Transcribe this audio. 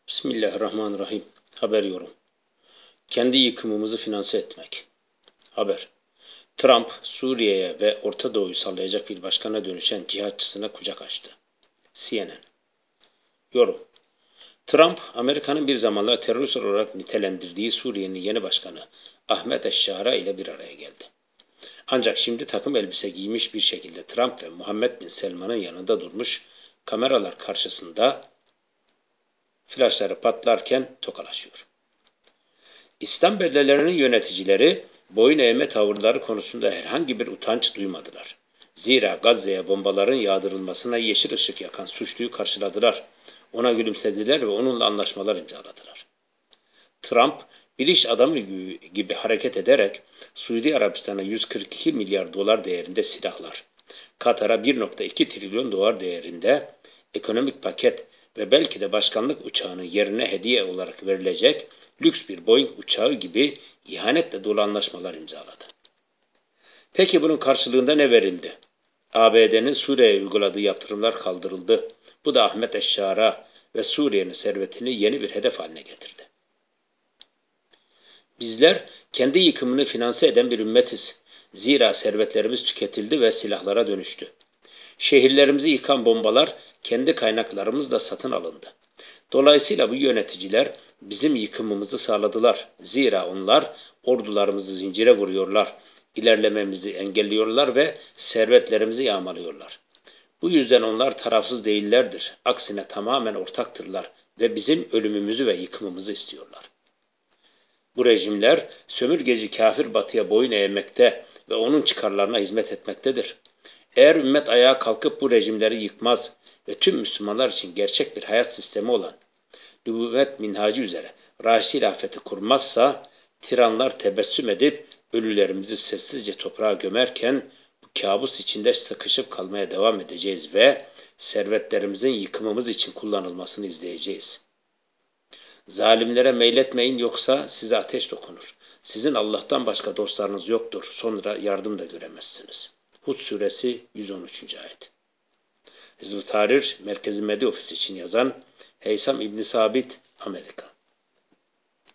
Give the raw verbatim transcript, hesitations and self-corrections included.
Bismillahirrahmanirrahim. Haber yorum. Kendi yıkımımızı finanse etmek. Haber. Trump, Suriye'ye ve Orta Doğu'yu sallayacak bir başkana dönüşen cihatçısına kucak açtı. C N N. Yorum. Trump, Amerika'nın bir zamanlar terörist olarak nitelendirdiği Suriye'nin yeni başkanı Ahmet Eşşara ile bir araya geldi. Ancak şimdi takım elbise giymiş bir şekilde Trump ve Muhammed Bin Selman'ın yanında durmuş, kameralar karşısında flaşları patlarken tokalaşıyor. İslam beldelerinin yöneticileri boyun eğme tavırları konusunda herhangi bir utanç duymadılar. Zira Gazze'ye bombaların yağdırılmasına yeşil ışık yakan suçluyu karşıladılar. Ona gülümsediler ve onunla anlaşmalar imzaladılar. Trump, bir iş adamı gibi, gibi hareket ederek Suudi Arabistan'a yüz kırk iki milyar dolar değerinde silahlar, Katar'a bir nokta iki trilyon dolar değerinde ekonomik paket ve belki de başkanlık uçağının yerine hediye olarak verilecek lüks bir Boeing uçağı gibi ihanetle dolu anlaşmalar imzaladı. Peki bunun karşılığında ne verildi? A B D'nin Suriye'ye uyguladığı yaptırımlar kaldırıldı. Bu da Ahmet Eşşara ve Suriye'nin servetini yeni bir hedef haline getirdi. Bizler kendi yıkımını finanse eden bir ümmetiz. Zira servetlerimiz tüketildi ve silahlara dönüştü. Şehirlerimizi yıkan bombalar kendi kaynaklarımızla satın alındı. Dolayısıyla bu yöneticiler bizim yıkımımızı sağladılar. Zira onlar ordularımızı zincire vuruyorlar, ilerlememizi engelliyorlar ve servetlerimizi yağmalıyorlar. Bu yüzden onlar tarafsız değillerdir. Aksine tamamen ortaktırlar ve bizim ölümümüzü ve yıkımımızı istiyorlar. Bu rejimler sömürgeci kafir batıya boyun eğmekte ve onun çıkarlarına hizmet etmektedir. Eğer ümmet ayağa kalkıp bu rejimleri yıkmaz ve tüm Müslümanlar için gerçek bir hayat sistemi olan nübüvvet minhacı üzere raşi hilafeti kurmazsa, tiranlar tebessüm edip ölülerimizi sessizce toprağa gömerken bu kabus içinde sıkışıp kalmaya devam edeceğiz ve servetlerimizin yıkımımız için kullanılmasını izleyeceğiz. Zalimlere meyletmeyin yoksa size ateş dokunur. Sizin Allah'tan başka dostlarınız yoktur. Sonra yardım da göremezsiniz. Hud suresi yüz on üçüncü ayet. Hizb-ı Tahrir Merkezi Medya Ofisi için yazan Heysam İbn Sabit, Amerika.